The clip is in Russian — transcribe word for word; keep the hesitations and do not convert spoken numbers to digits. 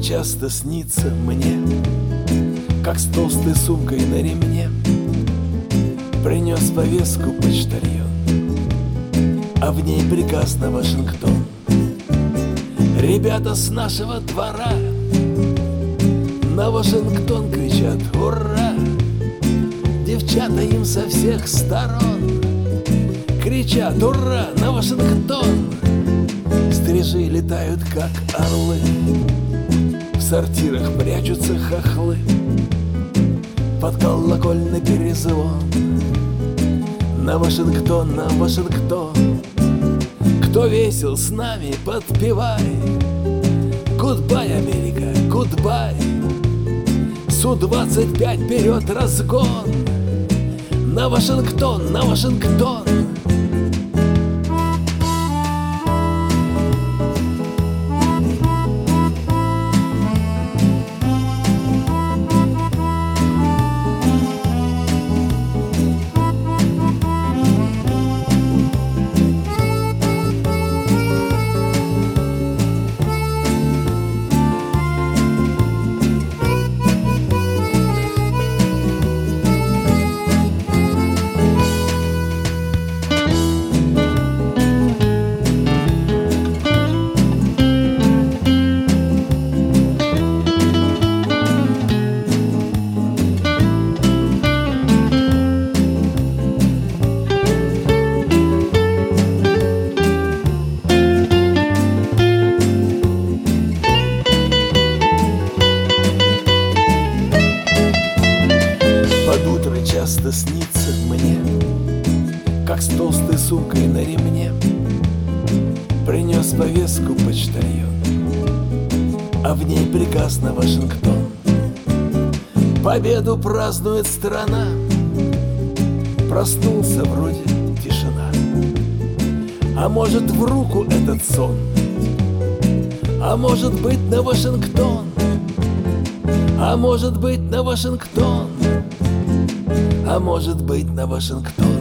часто снится мне, как с толстой сумкой на ремне принес повестку почтальон, а в ней приказ на Вашингтон. Ребята с нашего двора на Вашингтон кричат «Ура!», девчата им со всех сторон кричат «Ура!» на Вашингтон. Стрижи летают, как орлы, в сортирах прячутся хохлы под колокольный перезвон. На Вашингтон, на Вашингтон, кто весел с нами, подпевай. Гудбай, Америка, гудбай. Су двадцать пять вперед, разгон. На Вашингтон, на Вашингтон. Часто снится мне, как с толстой сумкой на ремне принес повестку почтальон, а в ней приказ на Вашингтон. Победу празднует страна, проснулся вроде тишина. А может, в руку этот сон, а может быть, на Вашингтон, а может быть, на Вашингтон, а может быть, на Вашингтон.